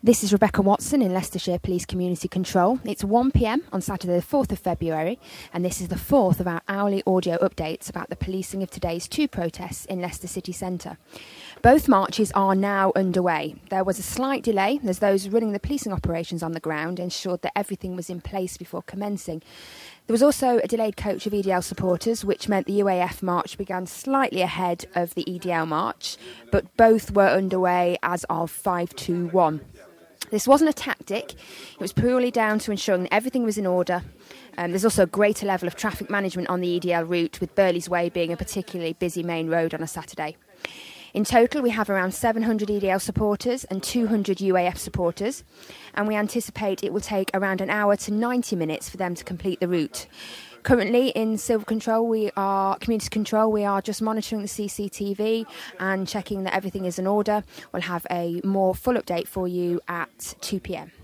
This is Rebecca Watson in Leicestershire Police Community Control. It's 1 p.m. on Saturday the 4th of February, and this is the fourth of our hourly audio updates about the policing of today's two protests in Leicester City Centre. Both marches are now underway. There was a slight delay as those running the policing operations on the ground ensured that everything was in place before commencing. There was also a delayed coach of EDL supporters, which meant the UAF march began slightly ahead of the EDL march, but both were underway as of 5:21. This wasn't a tactic, it was purely down to ensuring that everything was in order. There's also a greater level of traffic management on the EDL route, with Burley's Way being a particularly busy main road on a Saturday. In total, we have around 700 EDL supporters and 200 UAF supporters, and we anticipate it will take around an hour to 90 minutes for them to complete the route. Currently in Community Control, we are just monitoring the CCTV and checking that everything is in order. We'll have a more full update for you at 2 p.m.